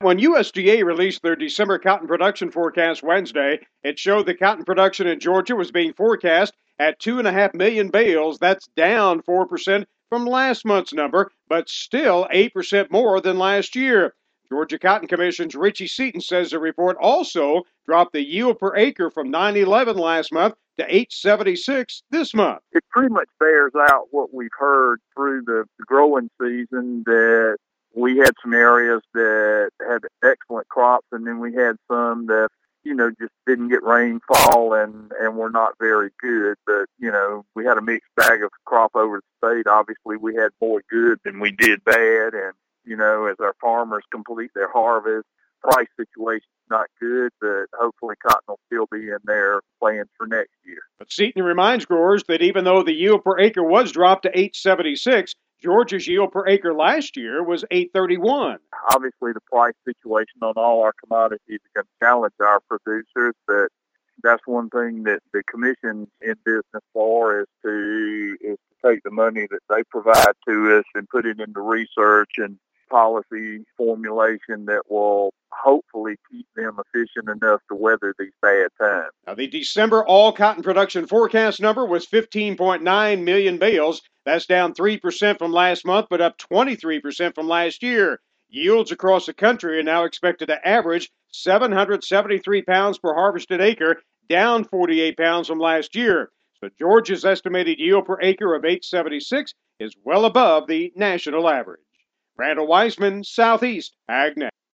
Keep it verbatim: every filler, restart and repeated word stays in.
When U S D A released their December cotton production forecast Wednesday, it showed the cotton production in Georgia was being forecast at two point five million bales. That's down four percent from last month's number, but still eight percent more than last year. Georgia Cotton Commission's Richie Seaton says the report also dropped the yield per acre from nine eleven last month to eight seventy-six this month. It pretty much bears out what we've heard through the growing season, that we had some areas that had excellent crops, and then we had some that, you know, just didn't get rainfall and, and were not very good. But, you know, we had a mixed bag of crop over the state. Obviously, we had more good than we did bad. And, you know, as our farmers complete their harvest, price situation's not good, but hopefully cotton will still be in there playing for next year. But Seaton reminds growers that even though the yield per acre was dropped to eight seventy-six, Georgia's yield per acre last year was eight thirty-one. Obviously, the price situation on all our commodities is going to challenge our producers, but that's one thing that the commission's in business for, is to is to take the money that they provide to us and put it into research and policy formulation that will hopefully keep them efficient enough to weather these bad times. Now, the December all cotton production forecast number was fifteen point nine million bales. That's down three percent from last month, but up twenty-three percent from last year. Yields across the country are now expected to average seven hundred seventy-three pounds per harvested acre, down forty-eight pounds from last year. So Georgia's estimated yield per acre of eight seventy-six is well above the national average. Randall Weissman, Southeast AgNet.